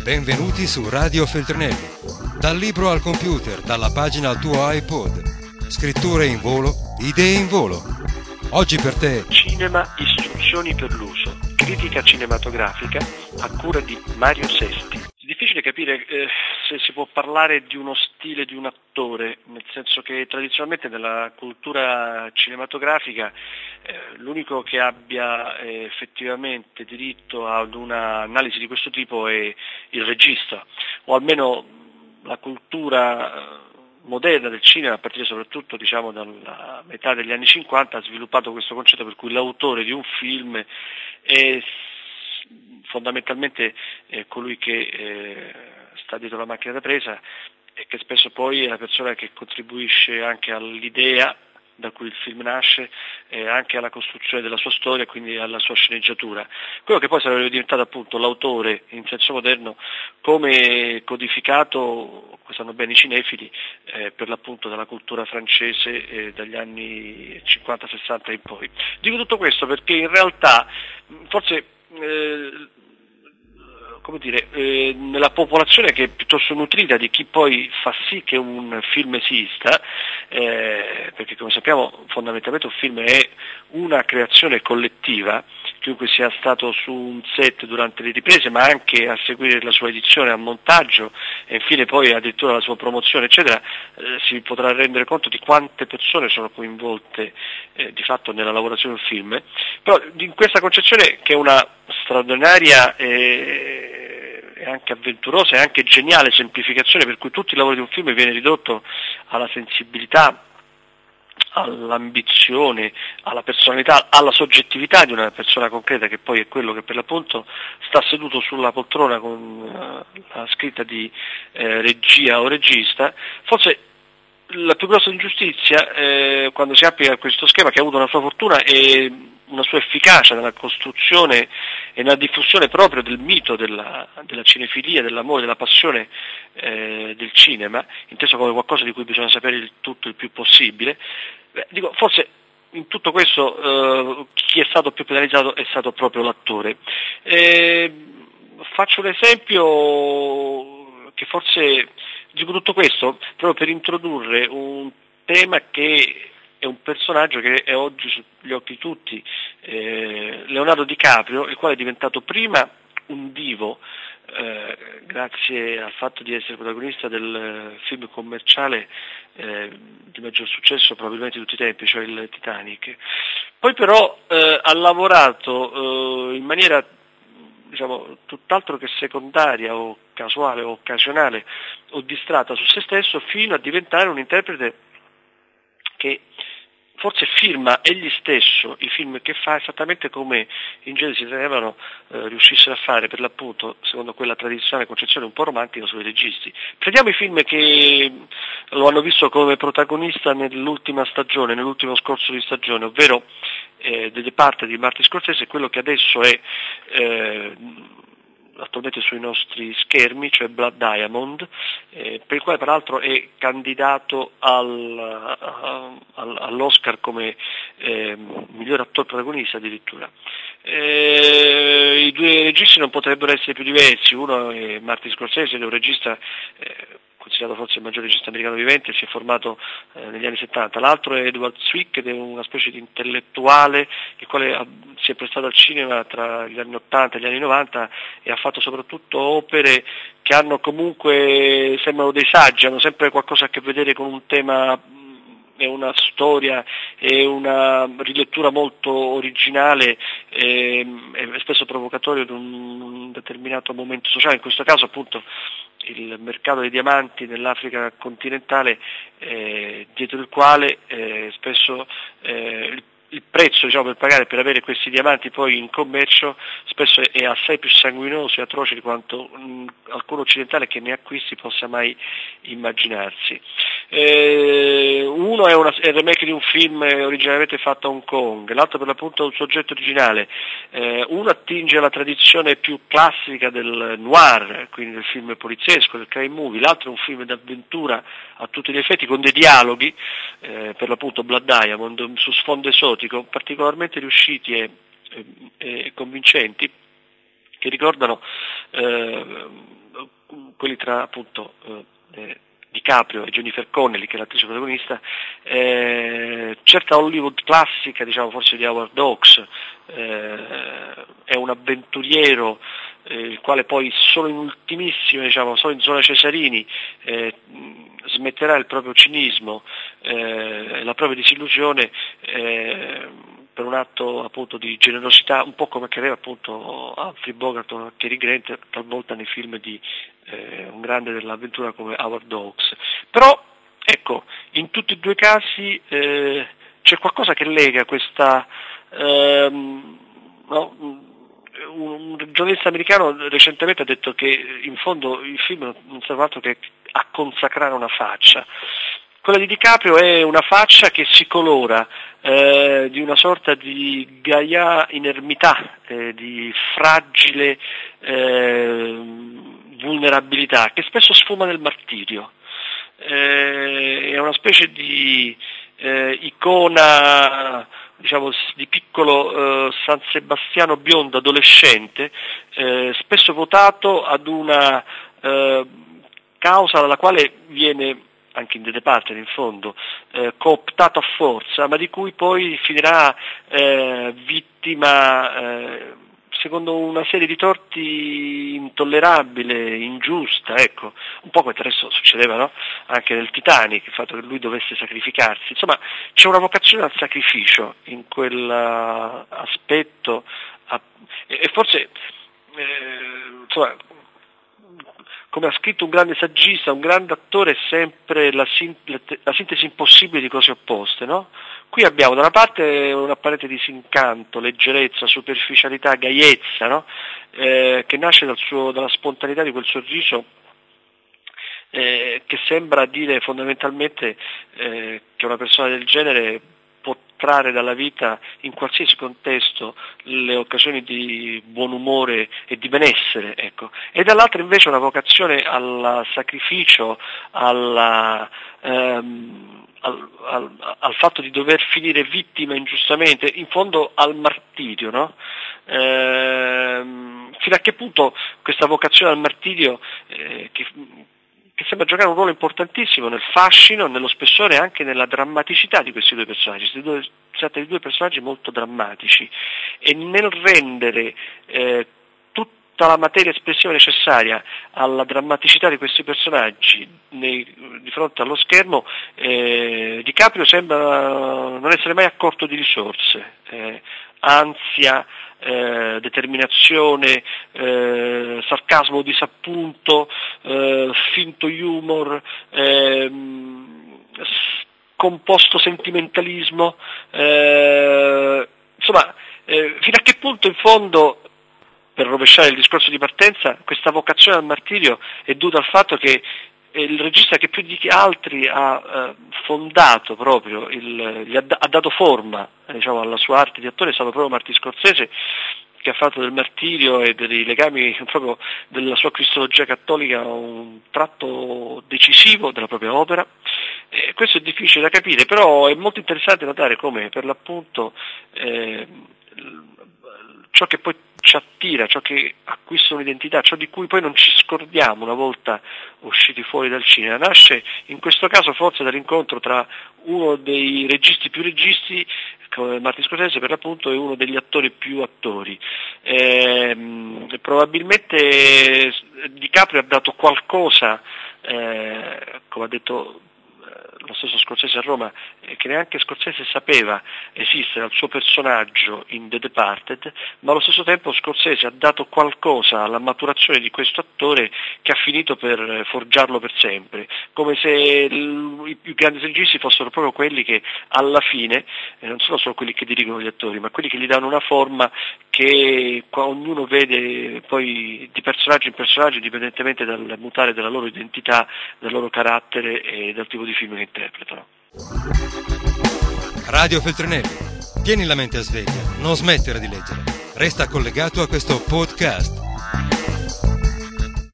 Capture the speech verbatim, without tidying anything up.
Benvenuti su Radio Feltrinelli. Dal libro al computer, dalla pagina al tuo iPod. Scritture in volo, idee in volo. Oggi per te Cinema, istruzioni per l'uso. Critica cinematografica a cura di Mario Sesti. È difficile capire eh, se si può parlare di uno stile di un attore, nel senso che tradizionalmente nella cultura cinematografica eh, l'unico che abbia eh, effettivamente diritto ad un'analisi di questo tipo è il regista, o almeno la cultura moderna del cinema, a partire soprattutto diciamo dalla metà degli anni cinquanta, ha sviluppato questo concetto per cui l'autore di un film è fondamentalmente eh, colui che eh, sta dietro la macchina da presa e che spesso poi è la persona che contribuisce anche all'idea da cui il film nasce, eh, anche alla costruzione della sua storia e quindi alla sua sceneggiatura. Quello che poi sarebbe diventato appunto l'autore in senso moderno, come codificato, sanno bene i cinefili, eh, per l'appunto dalla cultura francese eh, dagli anni cinquanta sessanta in poi. Dico tutto questo perché in realtà forse eh, come dire, eh, nella popolazione che è piuttosto nutrita di chi poi fa sì che un film esista, eh, perché come sappiamo fondamentalmente un film è una creazione collettiva, chiunque sia stato su un set durante le riprese, ma anche a seguire la sua edizione, al montaggio e infine poi addirittura la sua promozione, eccetera, eh, si potrà rendere conto di quante persone sono coinvolte eh, di fatto nella lavorazione del film. Però in questa concezione, che è una straordinaria e anche avventurosa e anche geniale semplificazione, per cui tutto il lavoro di un film viene ridotto alla sensibilità, all'ambizione, alla personalità, alla soggettività di una persona concreta, che poi è quello che per l'appunto sta seduto sulla poltrona con uh, la scritta di eh, regia o regista. Forse la più grossa ingiustizia eh, quando si applica questo schema, che ha avuto una sua fortuna e una sua efficacia nella costruzione e nella diffusione proprio del mito della, della cinefilia, dell'amore, della passione eh, del cinema, inteso come qualcosa di cui bisogna sapere il tutto il più possibile. Beh, dico, forse in tutto questo eh, chi è stato più penalizzato è stato proprio l'attore. Eh, faccio un esempio che forse dico tutto questo proprio per introdurre un tema che è un personaggio che è oggi sugli occhi di tutti, eh, Leonardo DiCaprio, il quale è diventato prima un divo eh, grazie al fatto di essere protagonista del film commerciale eh, di maggior successo probabilmente di tutti i tempi, cioè il Titanic. Poi però eh, ha lavorato eh, in maniera diciamo tutt'altro che secondaria o casuale o occasionale o distratta su se stesso, fino a diventare un interprete che forse firma egli stesso i film che fa esattamente come in genere si temevano eh, riuscissero a fare, per l'appunto, secondo quella tradizionale concezione un po' romantica sui registi. Prendiamo i film che lo hanno visto come protagonista nell'ultima stagione, nell'ultimo scorcio di stagione, ovvero eh, The Departed di Martin Scorsese, quello che adesso è eh, attualmente sui nostri schermi, cioè Blood Diamond, eh, per il quale peraltro è candidato al, al, all'Oscar come eh, miglior attore protagonista addirittura. Eh, I due registi non potrebbero essere più diversi, uno è Martin Scorsese, ed è un regista eh, considerato forse il maggior regista americano vivente, si è formato eh, negli anni settanta, l'altro è Edward Zwick, ed è una specie di intellettuale il quale ha, si è prestato al cinema tra gli anni ottanta e gli anni novanta e ha fatto soprattutto opere che hanno comunque, sembrano dei saggi, hanno sempre qualcosa a che vedere con un tema e una storia e una rilettura molto originale e, e spesso provocatoria di un determinato momento sociale, in questo caso appunto il mercato dei diamanti nell'Africa continentale, eh, dietro il quale eh, spesso eh, il il prezzo diciamo, per pagare per avere questi diamanti poi in commercio spesso è assai più sanguinoso e atroce di quanto mh, alcun occidentale che ne acquisti possa mai immaginarsi. Eh, uno è, una, è il remake di un film originariamente fatto a Hong Kong, l'altro per l'appunto è un soggetto originale. Eh, uno attinge alla tradizione più classica del noir, quindi del film poliziesco, del crime movie, l'altro è un film d'avventura a tutti gli effetti con dei dialoghi, eh, per l'appunto Blood Diamond, su sfondo esotico, particolarmente riusciti e, e, e convincenti, che ricordano eh, quelli tra appunto eh, DiCaprio e Jennifer Connelly, che è l'attrice protagonista, eh, certa Hollywood classica, diciamo forse di Howard Hawks, eh, è un avventuriero eh, il quale poi solo in ultimissimo, diciamo, solo in zona Cesarini eh, smetterà il proprio cinismo, eh, la propria disillusione eh, per un atto appunto di generosità, un po' come accadeva appunto a Humphrey Bogart o a Cary Grant talvolta nei film di eh, un grande dell'avventura come Howard Hawks. Però ecco, in tutti e due i casi eh, c'è qualcosa che lega questa ehm, no, un giornalista americano recentemente ha detto che in fondo il film non serve altro che a consacrare una faccia. Quella di DiCaprio è una faccia che si colora eh, di una sorta di gaia inermità, eh, di fragile eh, vulnerabilità, che spesso sfuma nel martirio. Eh, è una specie di eh, icona, diciamo, di piccolo eh, San Sebastiano biondo adolescente, eh, spesso votato ad una eh, causa dalla quale viene, anche in The Departed in fondo, eh, cooptato a forza, ma di cui poi finirà eh, vittima eh, secondo una serie di torti intollerabile, ingiusta, ecco, un po' come adesso succedeva, no? Anche nel Titanic, il fatto che lui dovesse sacrificarsi. Insomma, c'è una vocazione al sacrificio in quell'aspetto uh, e, e forse eh, insomma, come ha scritto un grande saggista, un grande attore è sempre la, sin- la sintesi impossibile di cose opposte, no? Qui abbiamo da una parte un apparente disincanto, leggerezza, superficialità, gaiezza, no? eh, che nasce dal suo, dalla spontaneità di quel sorriso eh, che sembra dire fondamentalmente eh, che una persona del genere può trarre dalla vita in qualsiasi contesto le occasioni di buon umore e di benessere, ecco. E dall'altra invece una vocazione al sacrificio, alla, ehm, al, al, al fatto di dover finire vittima ingiustamente, in fondo al martirio, no? Ehm, fino a che punto questa vocazione al martirio eh, che che sembra giocare un ruolo importantissimo nel fascino, nello spessore e anche nella drammaticità di questi due personaggi. Si tratta di due personaggi molto drammatici e nel rendere eh, tutta la materia espressiva necessaria alla drammaticità di questi personaggi nei, di fronte allo schermo, eh, DiCaprio sembra non essere mai accorto di risorse, eh, ansia, Eh, determinazione, eh, sarcasmo, disappunto, eh, finto humor, eh, composto sentimentalismo, eh, insomma, eh, fino a che punto in fondo, per rovesciare il discorso di partenza, questa vocazione al martirio è dovuta al fatto che il regista che più di altri ha eh, fondato proprio, il, gli ha, ha dato forma eh, diciamo, alla sua arte di attore è stato proprio Martin Scorsese, che ha fatto del martirio e dei legami proprio della sua cristologia cattolica un tratto decisivo della propria opera. E questo è difficile da capire, però è molto interessante notare come per l'appunto eh, ciò che poi ci attira, ciò che acquista un'identità, ciò di cui poi non ci scordiamo una volta usciti fuori dal cinema, nasce in questo caso forse dall'incontro tra uno dei registi più registi, come Martin Scorsese per l'appunto, e uno degli attori più attori. Eh, probabilmente DiCaprio ha dato qualcosa, eh, come ha detto lo stesso Scorsese a Roma, eh, che neanche Scorsese sapeva esistere al suo personaggio in The Departed, ma allo stesso tempo Scorsese ha dato qualcosa alla maturazione di questo attore che ha finito per forgiarlo per sempre, come se l- i più grandi registi fossero proprio quelli che alla fine, eh, non sono solo quelli che dirigono gli attori, ma quelli che gli danno una forma che qua ognuno vede poi di personaggio in personaggio, indipendentemente dal mutare della loro identità, del loro carattere e dal tipo di film che interpretano. Radio Feltrinelli, tieni la mente a sveglia, non smettere di leggere. Resta collegato a questo podcast.